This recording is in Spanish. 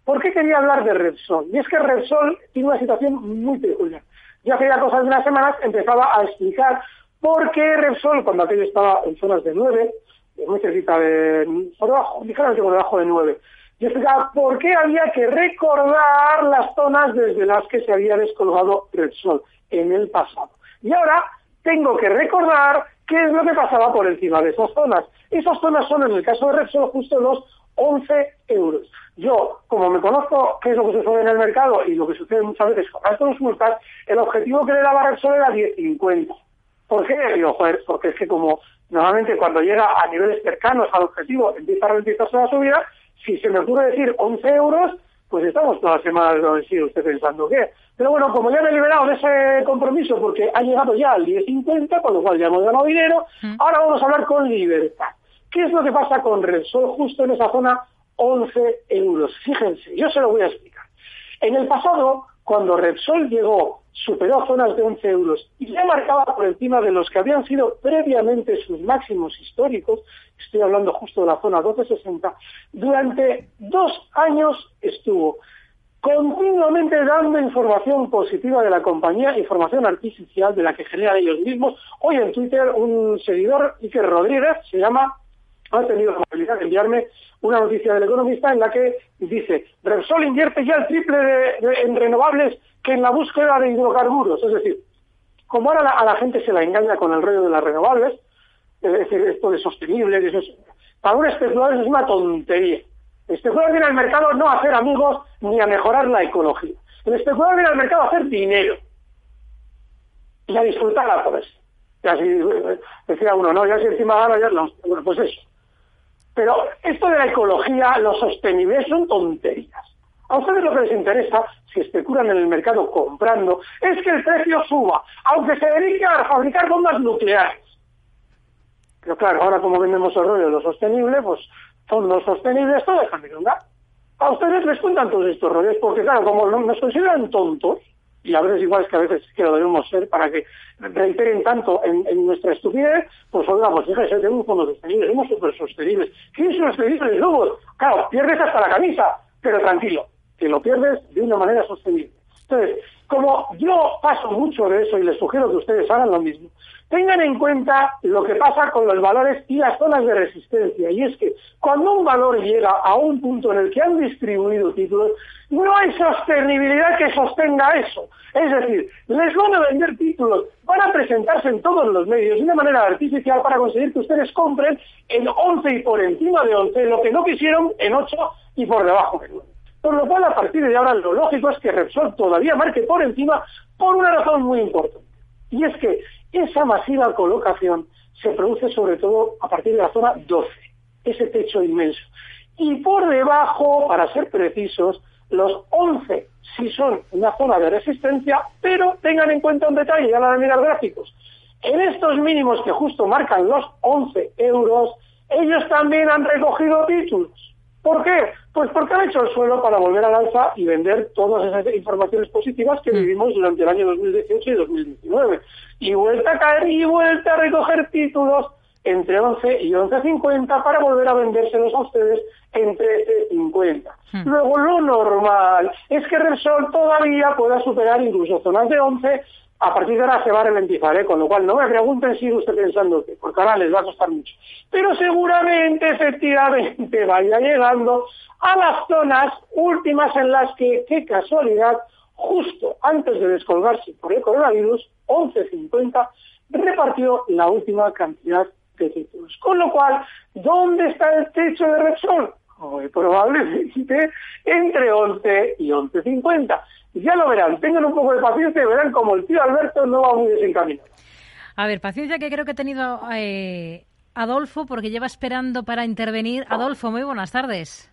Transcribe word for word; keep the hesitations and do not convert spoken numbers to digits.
¿Por qué quería hablar de Repsol? Y es que Repsol tiene una situación muy peculiar. Ya hace ya cosas de unas semanas empezaba a explicar por qué Repsol, cuando aquello estaba en zonas de nueve, muy cerquita de, por debajo, ligeramente por debajo de nueve, y explicaba por qué había que recordar las zonas desde las que se había descolgado Repsol en el pasado. Y ahora tengo que recordar qué es lo que pasaba por encima de esas zonas. Esas zonas son, en el caso de Repsol, justo los once euros. Yo, como me conozco qué es lo que sucede en el mercado y lo que sucede muchas veces con las consultas, el objetivo que le daba Repsol era diez cincuenta. ¿Por qué? Digo, joder, porque es que como normalmente cuando llega a niveles cercanos al objetivo empieza a ralentizarse la subida, si se me ocurre decir once euros, pues estamos todas las semanas donde sigue usted pensando qué. Pero bueno, como ya me he liberado de ese compromiso porque ha llegado ya al diez cincuenta, con lo cual ya hemos ganado dinero, mm. ahora vamos a hablar con libertad. ¿Qué es lo que pasa con Repsol justo en esa zona once euros? Fíjense, yo se lo voy a explicar. En el pasado, cuando Repsol llegó, superó zonas de once euros y ya marcaba por encima de los que habían sido previamente sus máximos históricos, estoy hablando justo de la zona doce sesenta, durante dos años estuvo continuamente dando información positiva de la compañía, información artificial de la que generan ellos mismos. Hoy en Twitter un seguidor, Iker Rodríguez, se llama, ha tenido la amabilidad de enviarme una noticia del Economista en la que dice: Repsol invierte ya el triple de, de, en renovables que en la búsqueda de hidrocarburos. Es decir, como ahora la, a la gente se la engaña con el rollo de las renovables, es decir, esto de sostenible, eso es, para un especulador es una tontería. El especulador viene al mercado no a hacer amigos ni a mejorar la ecología. El especulador viene al mercado a hacer dinero y a disfrutar a por eso. Y así decía uno, no, ya si encima gana, ya no. Bueno, pues eso. Pero esto de la ecología, lo sostenible, son tonterías. A ustedes lo que les interesa, si especulan en el mercado comprando, es que el precio suba, aunque se dedique a fabricar bombas nucleares. Pero claro, ahora como vendemos el rollo de lo sostenible, pues son los sostenibles, todo dejan de contar. A ustedes les cuentan todos estos rollos, porque claro, como nos consideran tontos, y a veces igual es que a veces que lo debemos ser para que reiteren tanto en, en nuestra estupidez, pues oiga, pues fíjese, tenemos un fondo sostenible, somos súper sostenibles. ¿Qué es sostenible? Luego, claro, pierdes hasta la camisa, pero tranquilo, que lo pierdes de una manera sostenible. Entonces, como yo paso mucho de eso y les sugiero que ustedes hagan lo mismo, tengan en cuenta lo que pasa con los valores y las zonas de resistencia. Y es que cuando un valor llega a un punto en el que han distribuido títulos, no hay sostenibilidad que sostenga eso. Es decir, les van a vender títulos, van a presentarse en todos los medios de una manera artificial para conseguir que ustedes compren en once y por encima de once, lo que no quisieron en ocho y por debajo de nueve. Por lo cual, a partir de ahora, lo lógico es que Repsol todavía marque por encima por una razón muy importante. Y es que esa masiva colocación se produce sobre todo a partir de la zona doce, ese techo inmenso. Y por debajo, para ser precisos, los once sí son una zona de resistencia, pero tengan en cuenta un detalle, ya lo van a mirar gráficos. En estos mínimos que justo marcan los once euros, ellos también han recogido títulos. ¿Por qué? Pues porque han hecho el suelo para volver al alza y vender todas esas informaciones positivas que vivimos durante el año dos mil dieciocho y dos mil diecinueve. Y vuelta a caer y vuelta a recoger títulos entre once y once cincuenta para volver a vendérselos a ustedes en trece cincuenta. Hmm. Luego lo normal es que Repsol todavía pueda superar incluso zonas de once. A partir de ahora se va a ralentizar, ¿eh? Con lo cual no me pregunten si usted pensando que porque ahora les va a costar mucho. Pero seguramente, efectivamente, vaya llegando a las zonas últimas en las que, qué casualidad, justo antes de descolgarse por el coronavirus, once cincuenta, repartió la última cantidad de títulos. Con lo cual, ¿dónde está el techo de Repsol? Muy probablemente entre once y once cincuenta. Ya lo verán, tengan un poco de paciencia y verán como el tío Alberto no va muy desencaminado. A ver, paciencia que creo que ha tenido eh, Adolfo, porque lleva esperando para intervenir. Adolfo, muy buenas tardes.